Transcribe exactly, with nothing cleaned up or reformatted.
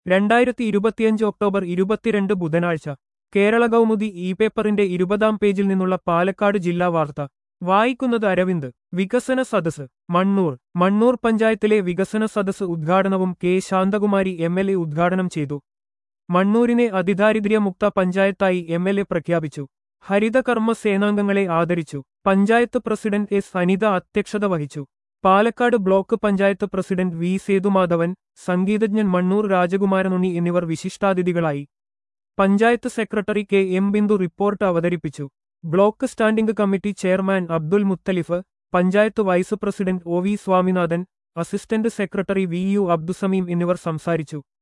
രണ്ടായിരത്തി ഇരുപത്തിയഞ്ച് ഒക്ടോബർ ഇരുപത്തിരണ്ട് ബുധനാഴ്ച കേരള കൗമുദി ഇ പേപ്പറിന്റെ ഇരുപതാം പേജിൽ നിന്നുള്ള പാലക്കാട് ജില്ലാ വാർത്ത വായിക്കുന്നത് അരവിന്ദ്. വികസന സദസ് മണ്ണൂർ. മണ്ണൂർ പഞ്ചായത്തിലെ വികസന സദസ് ഉദ്ഘാടനവും K Shanthakumari M L A ഉദ്ഘാടനം ചെയ്തു. മണ്ണൂരിനെ അതിദാരിദ്ര്യമുക്ത പഞ്ചായത്തായി എം എൽ എ പ്രഖ്യാപിച്ചു. ഹരിതകർമ്മ സേനാംഗങ്ങളെ ആദരിച്ചു. പഞ്ചായത്ത് പ്രസിഡന്റ് എസ് അനിത അധ്യക്ഷത വഹിച്ചു. Palakkad block panchayat president V Sethumadhavan, സംഗീതജ്ഞൻ മണ്ണൂർ രാജകുമാരനുണ്ണി എന്നിവർ വിശിഷ്ടാതിഥികളായി. Panchayat secretary K M Bindu report അവതരിപ്പിച്ചു. Block standing committee chairman Abdul Muthalif, panchayat vice president O V Swaminathan, assistant secretary V U Abdusameem എന്നിവർ സംസാരിച്ചു.